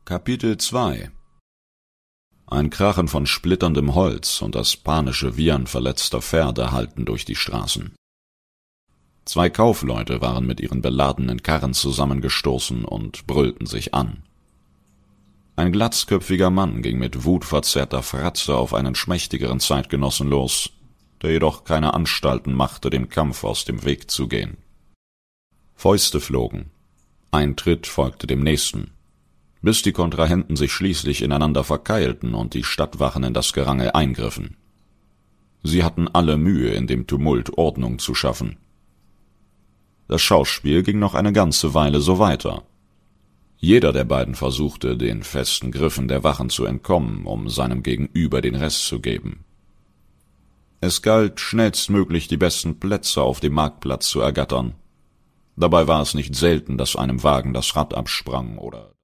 Kapitel 2 Ein Krachen von splitterndem Holz und das panische Wiehern verletzter Pferde hallten durch die Straßen. 2 Kaufleute waren mit ihren beladenen Karren zusammengestoßen und brüllten sich an. Ein glatzköpfiger Mann ging mit wutverzerrter Fratze auf einen schmächtigeren Zeitgenossen los, der jedoch keine Anstalten machte, dem Kampf aus dem Weg zu gehen. Fäuste flogen. Ein Tritt folgte dem nächsten, bis die Kontrahenten sich schließlich ineinander verkeilten und die Stadtwachen in das Gerangel eingriffen. Sie hatten alle Mühe, in dem Tumult Ordnung zu schaffen. Das Schauspiel ging noch eine ganze Weile so weiter. Jeder der beiden versuchte, den festen Griffen der Wachen zu entkommen, um seinem Gegenüber den Rest zu geben. Es galt, schnellstmöglich die besten Plätze auf dem Marktplatz zu ergattern. Dabei war es nicht selten, dass einem Wagen das Rad absprang oder